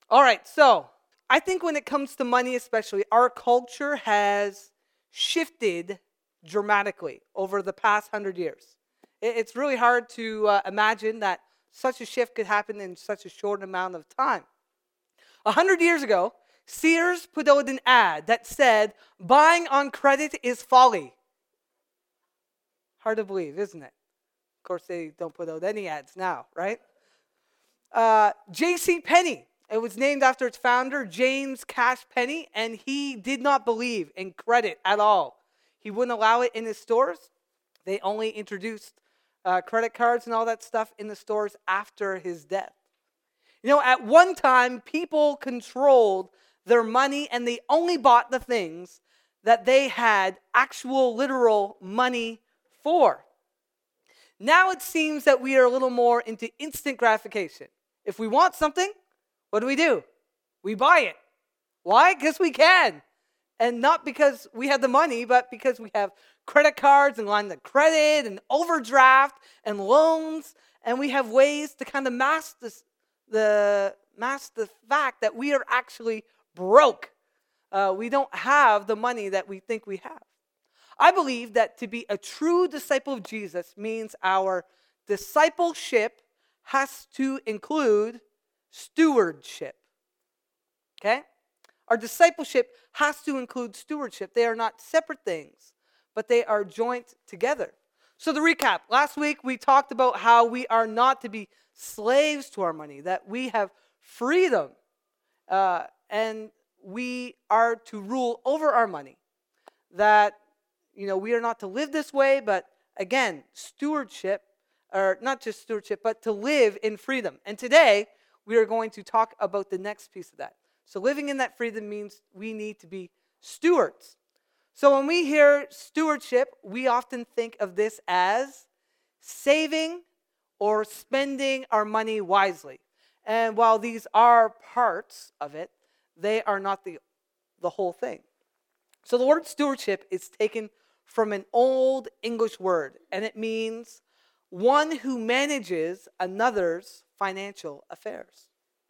All right, so I think when it comes to money, especially, our culture has shifted dramatically over the past 100 years. It's really hard to imagine that such a shift could happen in such a short amount of time. 100 years ago, Sears put out an ad that said, "Buying on credit is folly." Hard to believe, isn't it? Of course, they don't put out any ads now, right? J.C. Penney. It was named after its founder, James Cash Penney, and he did not believe in credit at all. He wouldn't allow it in his stores. They only introduced credit cards and all that stuff in the stores after his death. At one time, people controlled their money and they only bought the things that they had actual literal money for. Now it seems that we are a little more into instant gratification. If we want something, what do? We buy it. Why? Because we can. And not because we have the money, but because we have credit cards and lines of credit and overdraft and loans. And we have ways to kind of mask the fact that we are actually broke. We don't have the money that we think we have. I believe that to be a true disciple of Jesus means our discipleship has to include stewardship. Okay? Our discipleship has to include stewardship. They are not separate things, but they are joint together. So to recap, last week we talked about how we are not to be slaves to our money, that we have freedom, and we are to rule over our money, that we are not to live this way, but again, stewardship, or not just stewardship, but to live in freedom. And today, we are going to talk about the next piece of that. So living in that freedom means we need to be stewards. So when we hear stewardship, we often think of this as saving or spending our money wisely. And while these are parts of it, they are not the whole thing. So the word stewardship is taken from an old English word, and it means one who manages another's financial affairs.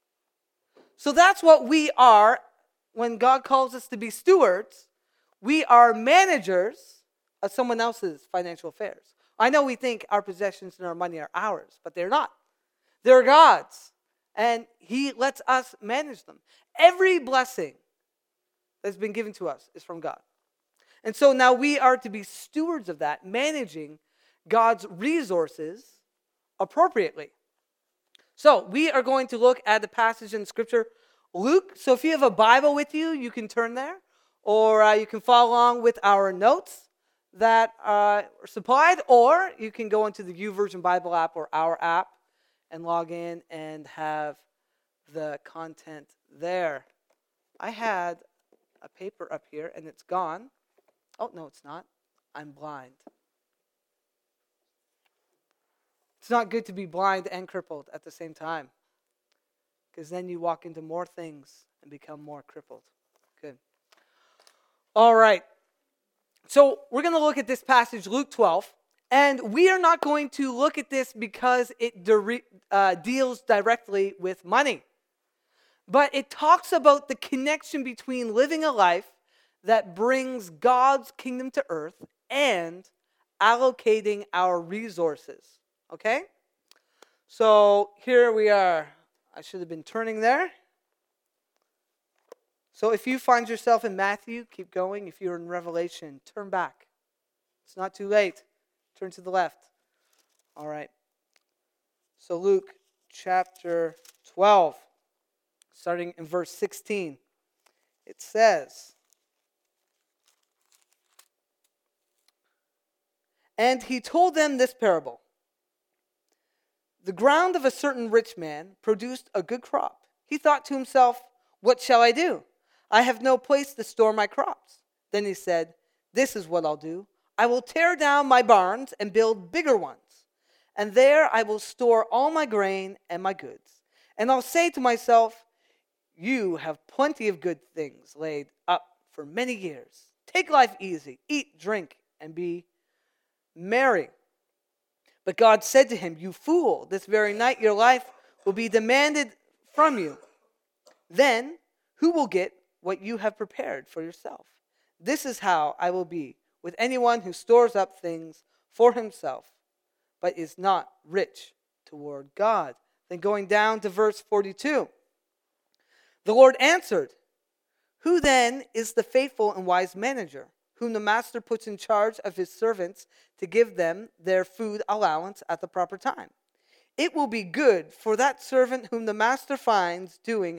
So that's what we are when God calls us to be stewards. We are managers of someone else's financial affairs. I know we think our possessions and our money are ours, but they're not. They're God's, and He lets us manage them. Every blessing that's been given to us is from God. And so now we are to be stewards of that, managing God's resources appropriately. So we are going to look at the passage in Scripture, Luke. So if you have a Bible with you, you can turn there, or you can follow along with our notes that are supplied, or you can go into the YouVersion Bible app or our app and log in and have the content there. I had a paper up here and it's gone. Oh, no, it's not. I'm blind. It's not good to be blind and crippled at the same time, because then you walk into more things and become more crippled. Good. All right. So we're going to look at this passage, Luke 12, and we are not going to look at this because it deals directly with money, but it talks about the connection between living a life that brings God's kingdom to earth and allocating our resources. Okay? So here we are. I should have been turning there. So if you find yourself in Matthew, keep going. If you're in Revelation, turn back. It's not too late. Turn to the left. All right. So Luke chapter 12, starting in verse 16. It says, "And he told them this parable. The ground of a certain rich man produced a good crop. He thought to himself, 'What shall I do? I have no place to store my crops.' Then he said, 'This is what I'll do. I will tear down my barns and build bigger ones. And there I will store all my grain and my goods. And I'll say to myself, you have plenty of good things laid up for many years. Take life easy, eat, drink, and be merry.' But God said to him, 'You fool, this very night your life will be demanded from you. Then who will get what you have prepared for yourself? This is how I will be with anyone who stores up things for himself, but is not rich toward God." Then going down to verse 42. The Lord answered, "Who then is the faithful and wise manager, whom the master puts in charge of his servants to give them their food allowance at the proper time? It will be good for that servant whom the master finds doing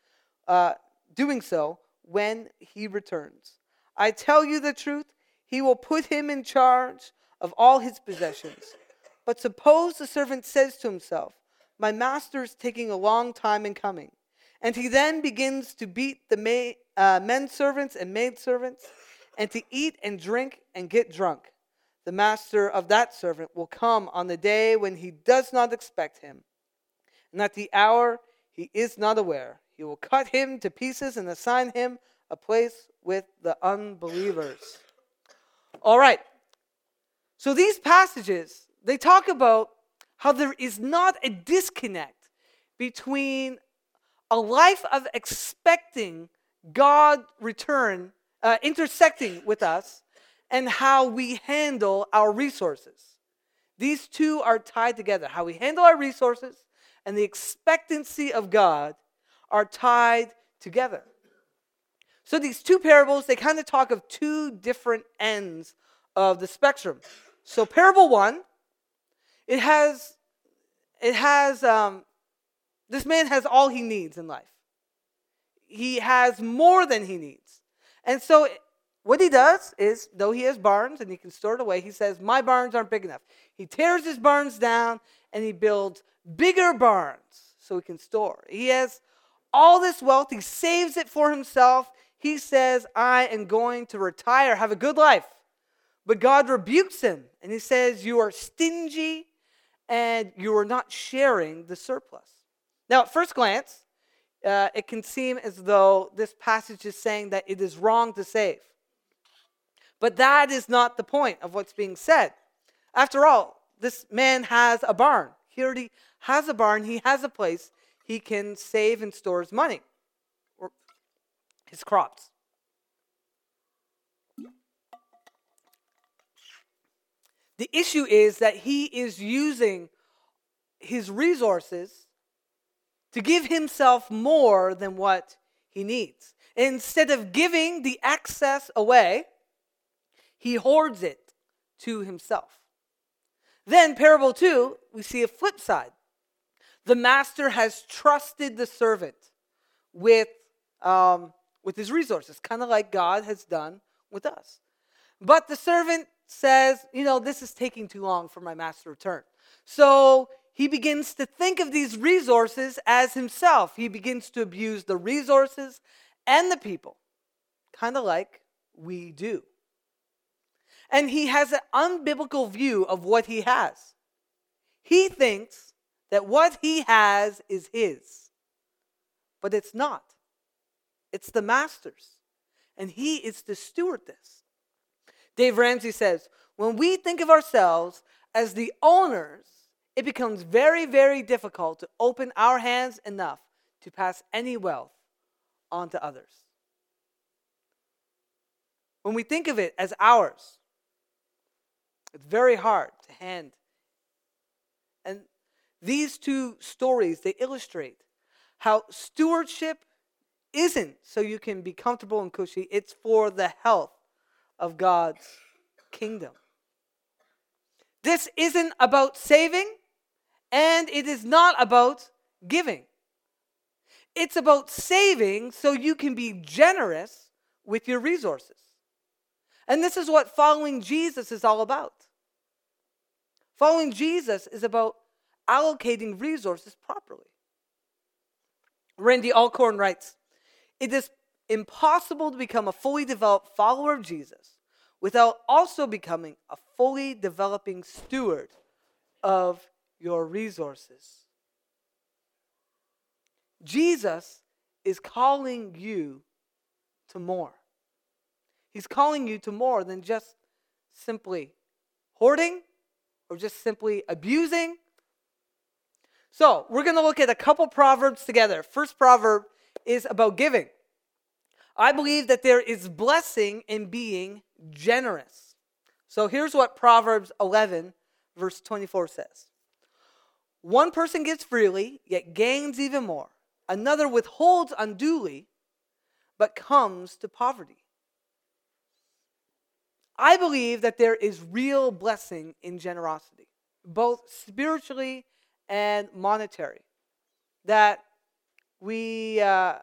so when he returns. I tell you the truth, he will put him in charge of all his possessions. But suppose the servant says to himself, 'My master is taking a long time in coming,' and he then begins to beat the men servants and maid servants, and to eat and drink and get drunk. The master of that servant will come on the day when he does not expect him, and at the hour he is not aware. He will cut him to pieces and assign him a place with the unbelievers." All right. So these passages, they talk about how there is not a disconnect between a life of expecting God return, intersecting with us, and how we handle our resources. These two are tied together. How we handle our resources and the expectancy of God are tied together. So these two parables, they kind of talk of two different ends of the spectrum. So parable one, this man has all he needs in life. He has more than he needs. And so what he does is, though he has barns and he can store it away, he says, "My barns aren't big enough." He tears his barns down and he builds bigger barns so he can store. He has all this wealth. He saves it for himself. He says, "I am going to retire, have a good life." But God rebukes him and he says, "You are stingy and you are not sharing the surplus." Now, at first glance, it can seem as though this passage is saying that it is wrong to save. But that is not the point of what's being said. After all, this man has a barn. He already has a barn. He has a place he can save and store his money, or his crops. The issue is that he is using his resources to give himself more than what he needs. Instead of giving the excess away, he hoards it to himself. Then, parable 2, we see a flip side. The master has trusted the servant with his resources, kind of like God has done with us. But the servant says, "This is taking too long for my master to return." So he begins to think of these resources as himself. He begins to abuse the resources and the people, kind of like we do. And he has an unbiblical view of what he has. He thinks that what he has is his, but it's not. It's the master's, and he is to steward this. Dave Ramsey says, "When we think of ourselves as the owners, it becomes very, very difficult to open our hands enough to pass any wealth on to others." When we think of it as ours, it's very hard to hand. And these two stories, they illustrate how stewardship isn't so you can be comfortable and cushy. It's for the health of God's kingdom. This isn't about saving, and it is not about giving. It's about saving so you can be generous with your resources. And this is what following Jesus is all about. Following Jesus is about allocating resources properly. Randy Alcorn writes, "It is impossible to become a fully developed follower of Jesus without also becoming a fully developing steward of your resources." Jesus is calling you to more. He's calling you to more than just simply hoarding or just simply abusing. So, we're going to look at a couple proverbs together. First proverb is about giving. I believe that there is blessing in being generous. So here's what Proverbs 11, verse 24 says. One person gives freely, yet gains even more. Another withholds unduly, but comes to poverty. I believe that there is real blessing in generosity, both spiritually and monetary. That we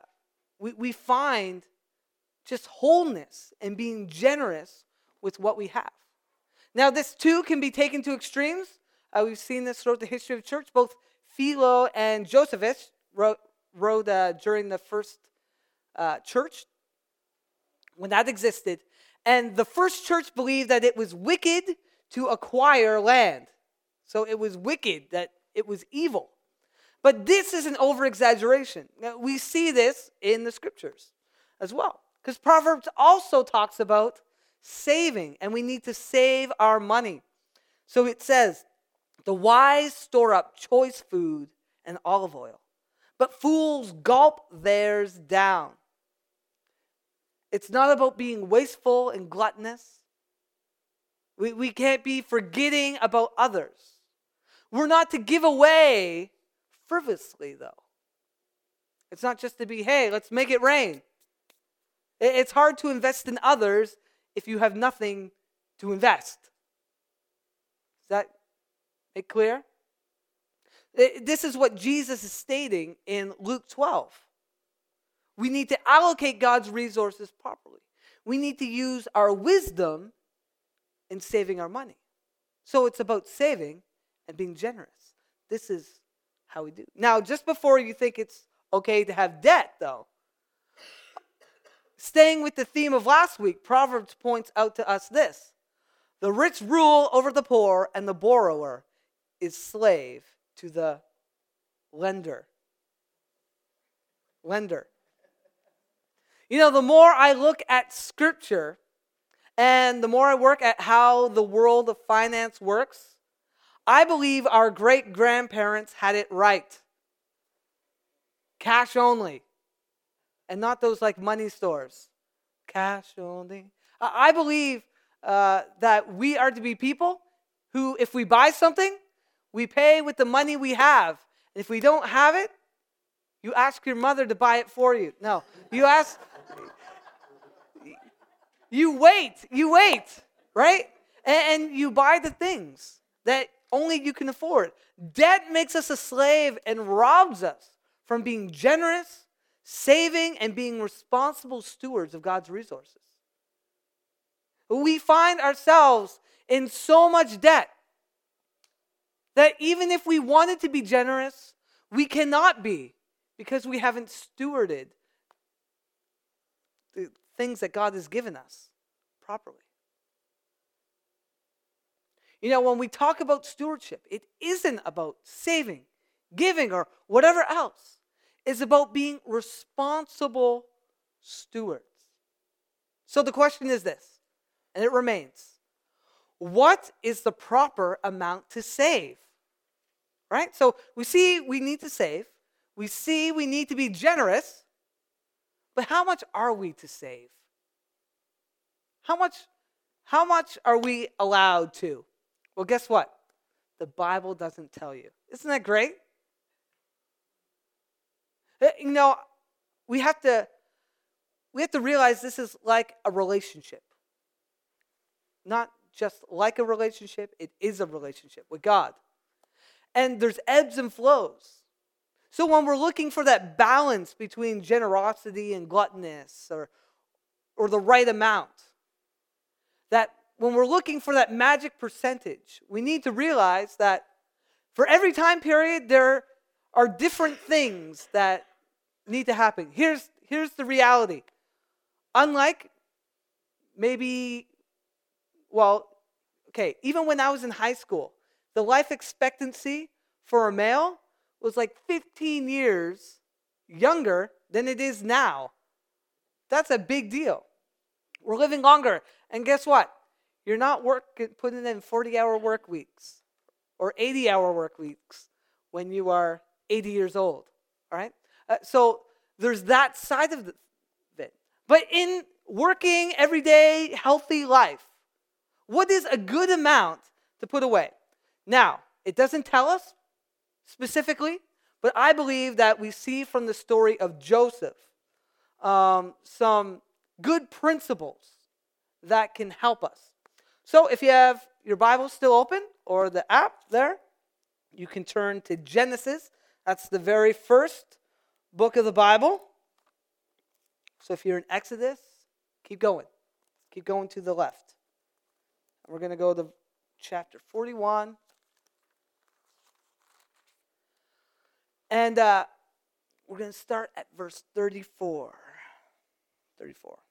find just wholeness in being generous with what we have. Now, this too can be taken to extremes. We've seen this throughout the history of the church. Both Philo and Josephus wrote during the first church, when that existed. And the first church believed that it was wicked to acquire land. So it was wicked, that it was evil. But this is an over-exaggeration. Now, we see this in the scriptures as well. Because Proverbs also talks about saving, and we need to save our money. So it says, the wise store up choice food and olive oil, but fools gulp theirs down. It's not about being wasteful and gluttonous. We can't be forgetting about others. We're not to give away frivolously, though. It's not just to be, hey, let's make it rain. It's hard to invest in others if you have nothing to invest. Does that make clear? This is what Jesus is stating in Luke 12. We need to allocate God's resources properly. We need to use our wisdom in saving our money. So it's about saving and being generous. This is how we do. Now, just before you think it's okay to have debt, though, staying with the theme of last week, Proverbs points out to us this. The rich rule over the poor, and the borrower is slave to the lender. You know, the more I look at Scripture and the more I work at how the world of finance works, I believe our great-grandparents had it right. Cash only. And not those like money stores. Cash only. I believe that we are to be people who, if we buy something, we pay with the money we have. And if we don't have it, you ask your mother to buy it for you. No, you wait, right? And you buy the things that only you can afford. Debt makes us a slave and robs us from being generous, saving, and being responsible stewards of God's resources. We find ourselves in so much debt that even if we wanted to be generous, we cannot be because we haven't stewarded the things that God has given us properly. You know, when we talk about stewardship, it isn't about saving, giving, or whatever else. It's about being responsible stewards. So the question is this, and it remains. What is the proper amount to save? Right? So we see we need to save. We see we need to be generous. But how much are we to save? How much are we allowed to? Well, guess what? The Bible doesn't tell you. Isn't that great? You know, we have to realize this is like a relationship. Not just like a relationship, it is a relationship with God. And there's ebbs and flows. So when we're looking for that balance between generosity and gluttonous or the right amount, that when we're looking for that magic percentage, we need to realize that for every time period, there are different things that need to happen. Here's the reality. Unlike maybe, even when I was in high school, the life expectancy for a male was like 15 years younger than it is now. That's a big deal. We're living longer. And guess what? You're not putting in 40-hour work weeks or 80-hour work weeks when you are 80 years old. All right? So there's that side of it. But in working everyday healthy life, what is a good amount to put away? Now, it doesn't tell us specifically, but I believe that we see from the story of Joseph some good principles that can help us. So if you have your Bible still open or the app there, you can turn to Genesis. That's the very first book of the Bible. So if you're in Exodus, keep going. Keep going to the left. We're going to go to chapter 41. And we're going to start at verse 34. 34.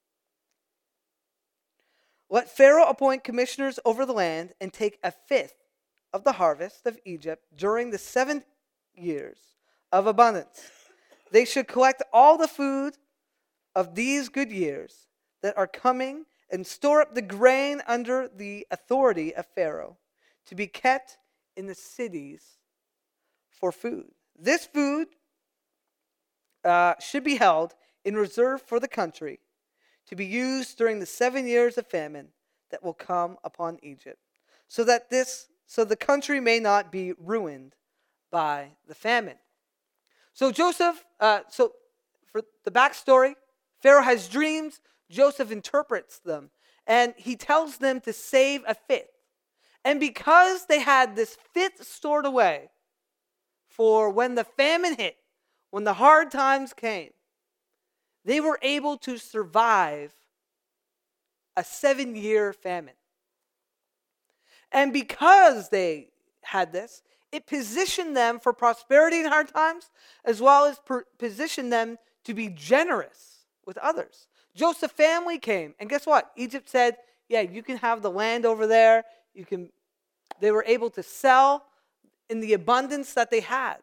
Let Pharaoh appoint commissioners over the land and take a fifth of the harvest of Egypt during the 7 years of abundance. They should collect all the food of these good years that are coming and store up the grain under the authority of Pharaoh to be kept in the cities for food. This food should be held in reserve for the country to be used during the 7 years of famine that will come upon Egypt, so the country may not be ruined by the famine. So Joseph, for the backstory, Pharaoh has dreams, Joseph interprets them, and he tells them to save a fifth. And because they had this fifth stored away for when the famine hit, when the hard times came, they were able to survive a 7-year famine. And because they had this, it positioned them for prosperity in hard times, as well as positioned them to be generous with others. Joseph's family came, and guess what? Egypt said, yeah, you can have the land over there. They were able to sell in the abundance that they had.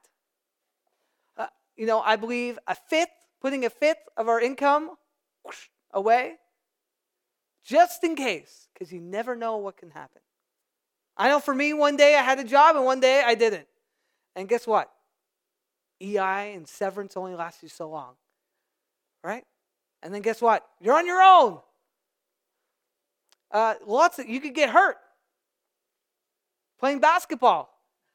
I believe putting a fifth of our income away, just in case, because you never know what can happen. I know for me, one day I had a job and one day I didn't. And guess what? EI and severance only last you so long. Right? And then guess what? You're on your own. You could get hurt playing basketball.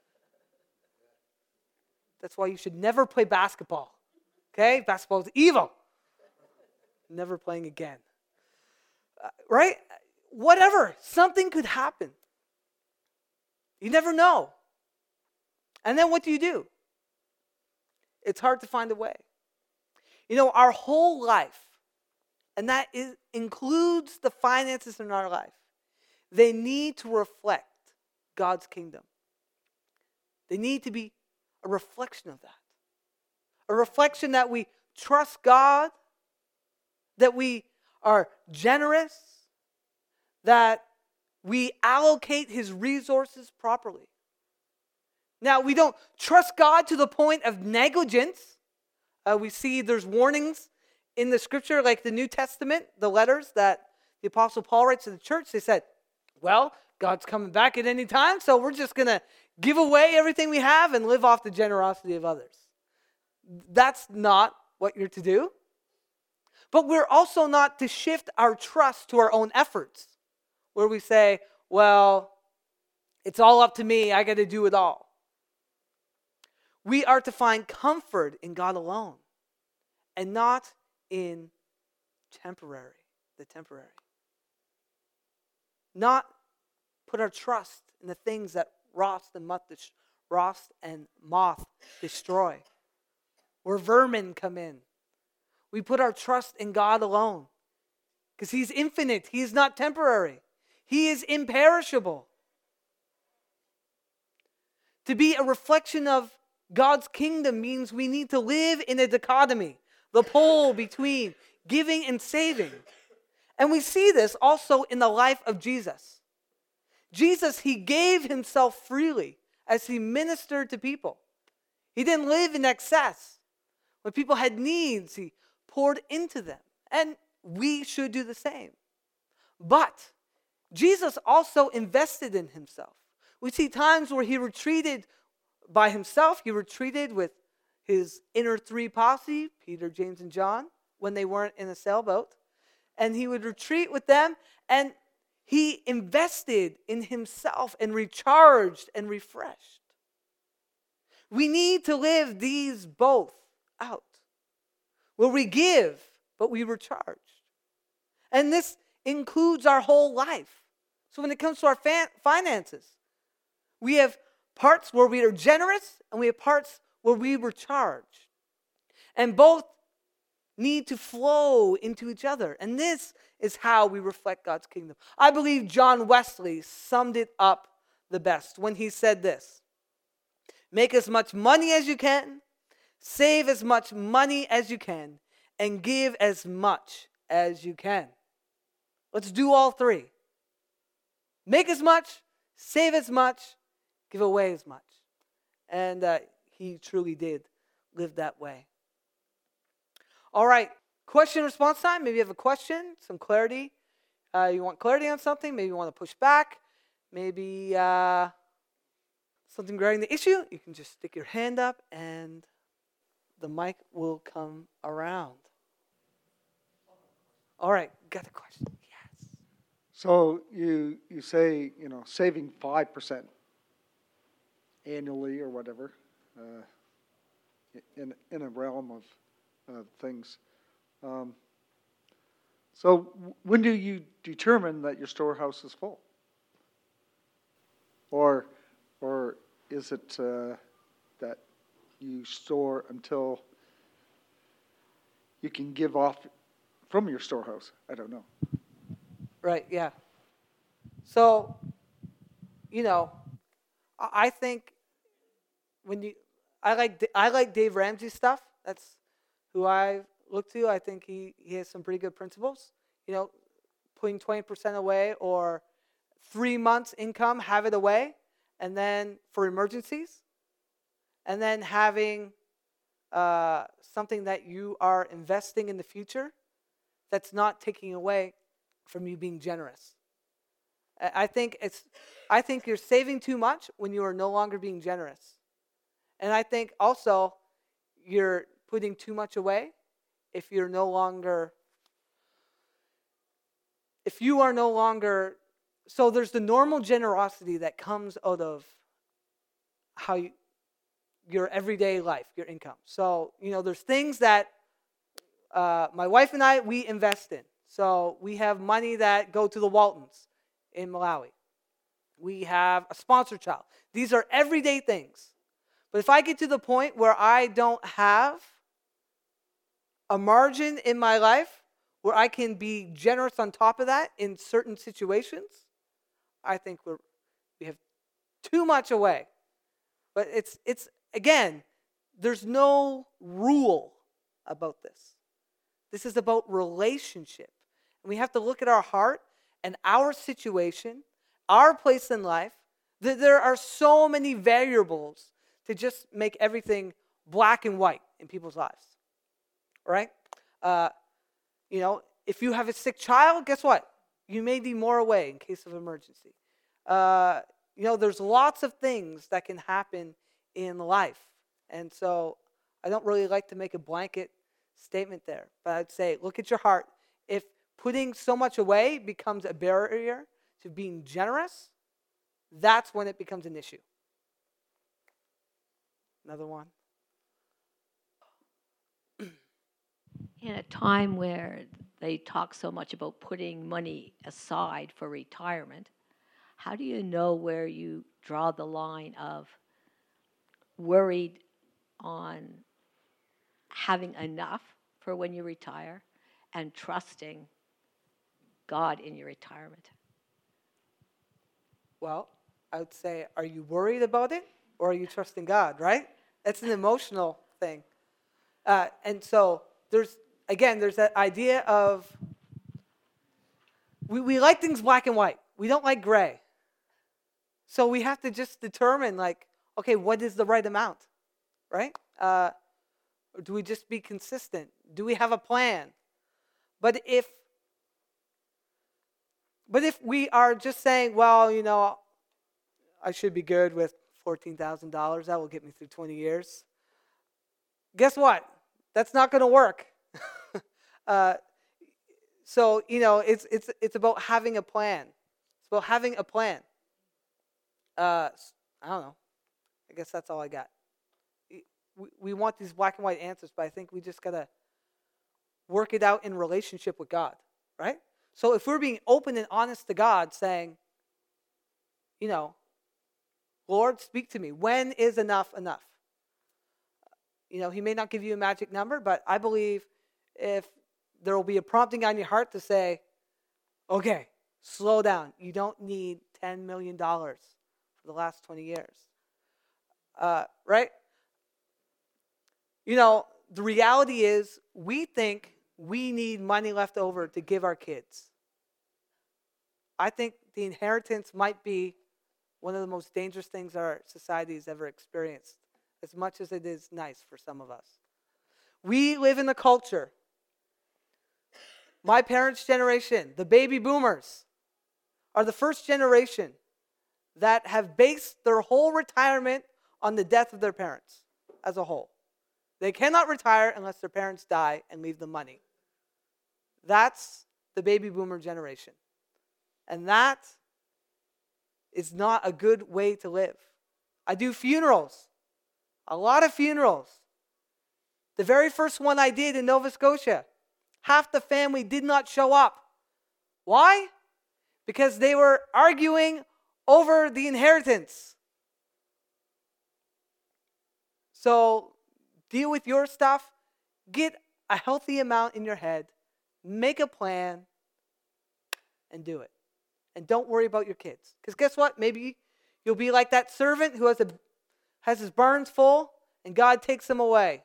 That's why you should never play basketball. Okay? Basketball is evil. Never playing again. Right? Whatever. Something could happen. You never know. And then what do? It's hard to find a way. Our whole life, and that includes the finances in our life, they need to reflect God's kingdom. They need to be a reflection of that. A reflection that we trust God, that we are generous, that we allocate His resources properly. Now, we don't trust God to the point of negligence. We see there's warnings in the Scripture, like the New Testament, the letters that the Apostle Paul writes to the church. They said, well, God's coming back at any time, so we're just going to give away everything we have and live off the generosity of others. That's not what you're to do. But we're also not to shift our trust to our own efforts, where we say, well, it's all up to me, I got to do it all. We are to find comfort in God alone and not in the temporary. Not put our trust in the things that rust and moth destroy, where vermin come in. We put our trust in God alone because He's infinite. He is not temporary. He is imperishable. To be a reflection of God's kingdom means we need to live in a dichotomy, the pole between giving and saving. And we see this also in the life of Jesus. Jesus, He gave Himself freely as He ministered to people. He didn't live in excess. When people had needs, He poured into them. And we should do the same. But Jesus also invested in Himself. We see times where He retreated by Himself. He retreated with his inner three posse, Peter, James, and John, when they weren't in a sailboat. And he would retreat with them, and he invested in himself and recharged and refreshed. We need to live these both out, where we give, but we recharge. And this includes our whole life. So when it comes to our finances, we have parts where we are generous, and we have parts where we recharge. And both need to flow into each other. And this is how we reflect God's kingdom. I believe John Wesley summed it up the best when he said this: make as much money as you can, save as much money as you can, and give as much as you can. Let's do all three. Make as much, save as much, give away as much. And he truly did live that way. All right, question and response time. Maybe you have a question, some clarity. You want clarity on something. Maybe you want to push back. Maybe something regarding the issue. You can just stick your hand up and the mic will come around. All right, got a question. Yes. So you say, saving 5% annually or whatever in a realm of things. So when do you determine that your storehouse is full? Or is it that you store until you can give off from your storehouse? I don't know. Right, yeah. So, I think I like Dave Ramsey's stuff. That's who I look to. I think he has some pretty good principles. Putting 20% away or 3 months income, have it away, and then for emergencies, and then having something that you are investing in the future that's not taking away from you being generous. I think you're saving too much when you are no longer being generous. And I think also you're putting too much away if you are no longer, so there's the normal generosity that comes out of your everyday life, your income. So, there's things that my wife and I, we invest in. So we have money that go to the Waltons in Malawi. We have a sponsor child. These are everyday things. But if I get to the point where I don't have a margin in my life where I can be generous on top of that in certain situations, I think we have too much away. But it's again, there's no rule about this. This is about relationship. And we have to look at our heart and our situation, our place in life. There are so many variables to just make everything black and white in people's lives. Right? If you have a sick child, guess what? You may need more away in case of emergency. There's lots of things that can happen in life. And so I don't really like to make a blanket statement there. But I'd say, look at your heart. If putting so much away becomes a barrier to being generous, that's when it becomes an issue. Another one. In a time where they talk so much about putting money aside for retirement, how do you know where you draw the line of worried on having enough for when you retire and trusting God in your retirement? Well, I would say, are you worried about it or are you trusting God, right? That's an emotional thing. And so there's that idea of we like things black and white. We don't like gray. So we have to just determine, okay, what is the right amount, right? Or do we just be consistent? Do we have a plan? But if we are just saying, well, I should be good with $14,000, that will get me through 20 years. guess what? That's not going to work. So, it's about having a plan. It's about having a plan. I don't know. I guess that's all I got. We want these black and white answers, but I think we just got to work it out in relationship with God, right? So if we're being open and honest to God, saying, Lord, speak to me. When is enough enough? He may not give you a magic number, but I believe if there will be a prompting on your heart to say, okay, slow down. You don't need $10 million for the last 20 years. Right? The reality is we think we need money left over to give our kids. I think the inheritance might be one of the most dangerous things our society has ever experienced, as much as it is nice for some of us. We live in a culture. My parents' generation, the baby boomers, are the first generation that have based their whole retirement on the death of their parents as a whole. They cannot retire unless their parents die and leave them money. That's the baby boomer generation. And that is not a good way to live. I do funerals, a lot of funerals. The very first one I did in Nova Scotia, half the family did not show up. Why? Because they were arguing over the inheritance. So deal with your stuff. Get a healthy amount in your head. Make a plan and do it. And don't worry about your kids. Because guess what? Maybe you'll be like that servant who has his barns full and God takes them away.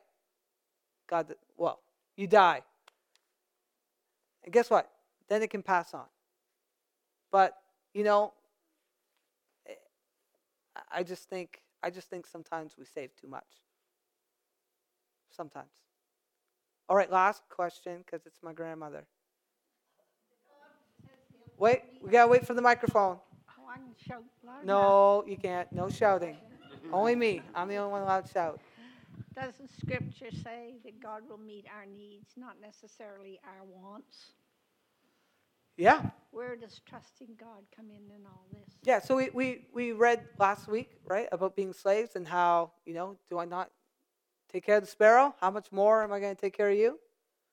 You die. And guess what? Then it can pass on. But, I just think sometimes we save too much. Sometimes. All right, last question, because it's my grandmother. Wait, we got to wait for the microphone. Oh, I can shout loud No, you can't. No shouting. Only me. I'm the only one allowed to shout. Doesn't Scripture say that God will meet our needs, not necessarily our wants? Yeah. Where does trusting God come in all this? Yeah, so we read last week, right, about being slaves and how, do I not take care of the sparrow? How much more am I going to take care of you?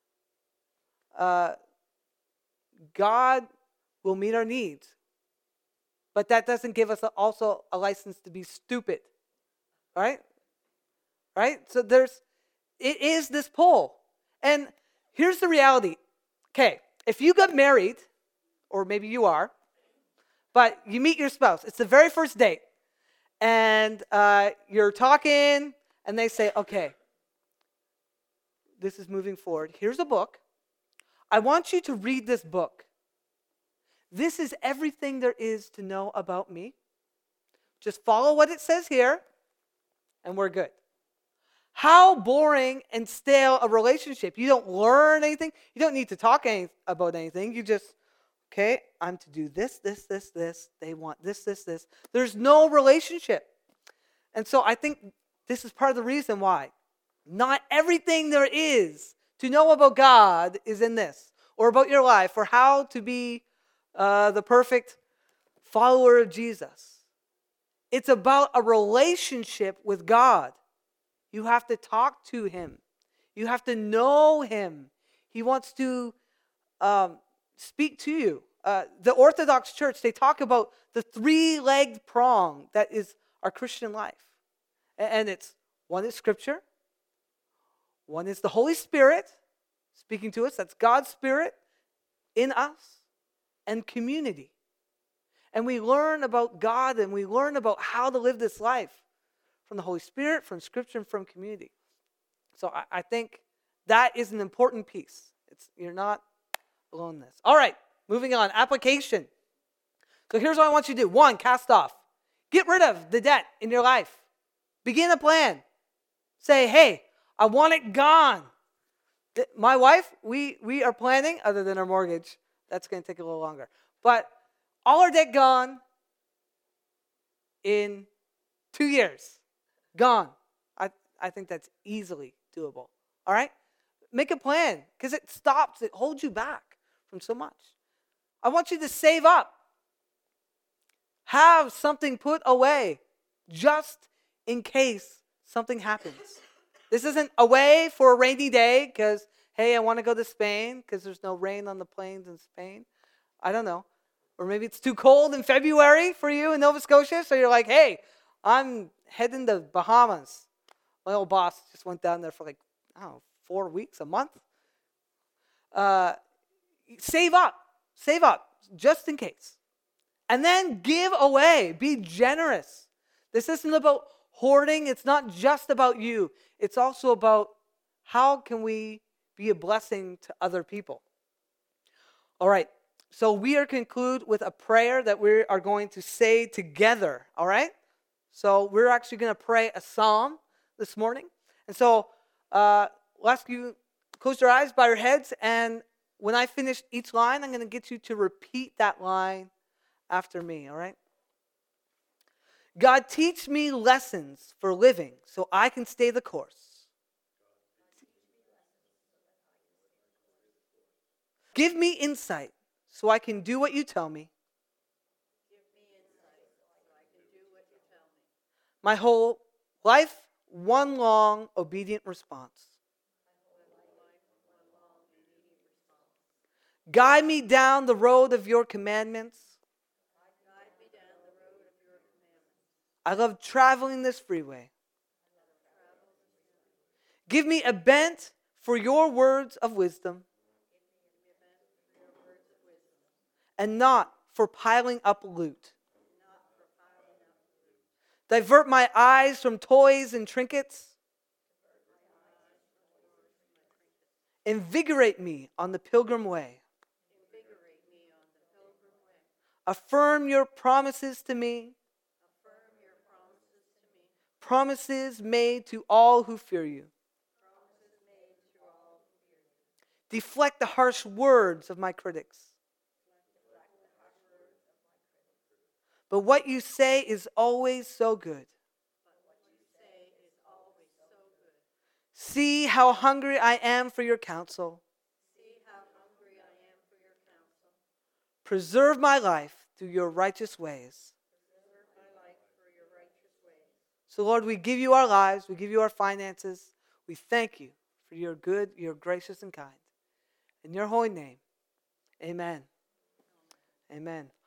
God will meet our needs. But that doesn't give us also a license to be stupid. Right? Right? So it is this pull. And here's the reality. Okay, if you got married, or maybe you are, but you meet your spouse. It's the very first date. And you're talking, and they say, okay, this is moving forward. Here's a book. I want you to read this book. This is everything there is to know about me. Just follow what it says here, and we're good. How boring and stale a relationship. You don't learn anything. You don't need to talk about anything. You just, okay, I'm to do this, this, this, this. They want this, this, this. There's no relationship. And so I think this is part of the reason why not everything there is to know about God is in this, or about your life, or how to be the perfect follower of Jesus. It's about a relationship with God. You have to talk to Him. You have to know Him. He wants to speak to you. The Orthodox Church, they talk about the three-legged prong that is our Christian life. And one is Scripture. One is the Holy Spirit speaking to us. That's God's Spirit in us. And community. And we learn about God and we learn about how to live this life from the Holy Spirit, from Scripture, and from community. So I think that is an important piece. You're not alone in this. All right, moving on. Application. So here's what I want you to do. 1, cast off. Get rid of the debt in your life. Begin a plan. Say, hey, I want it gone. My wife, we are planning, other than our mortgage, that's going to take a little longer. But all our debt gone in 2 years. Gone. I think that's easily doable. All right? Make a plan because it holds you back from so much. I want you to save up. Have something put away just in case something happens. This isn't away for a rainy day because, hey, I want to go to Spain because there's no rain on the plains in Spain. I don't know. Or maybe it's too cold in February for you in Nova Scotia, so you're like, hey, I'm heading to Bahamas. My old boss just went down there for like, I don't know, 4 weeks, a month. Save up, just in case. And then give away, be generous. This isn't about hoarding. It's not just about you. It's also about how can we be a blessing to other people. All right, so we are conclude with a prayer that we are going to say together, all right? So we're actually going to pray a psalm this morning. And so I'll ask you, close your eyes, bow your heads, and when I finish each line, I'm going to get you to repeat that line after me, all right? God, teach me lessons for living so I can stay the course. Give me insight so I can do what you tell me. My whole life, one long obedient response. Guide me down the road of your commandments. I love traveling this freeway. Give me a bent for your words of wisdom and not for piling up loot. Divert my eyes from toys and trinkets. Invigorate me on the pilgrim way. Affirm your promises to me. Promises made to all who fear you. Deflect the harsh words of my critics. But what you say is always so good. See how hungry I am for your counsel. Preserve my life through your righteous ways. So, Lord, we give you our lives. We give you our finances. We thank you for your good, your gracious and kind. In your holy name, amen. Amen.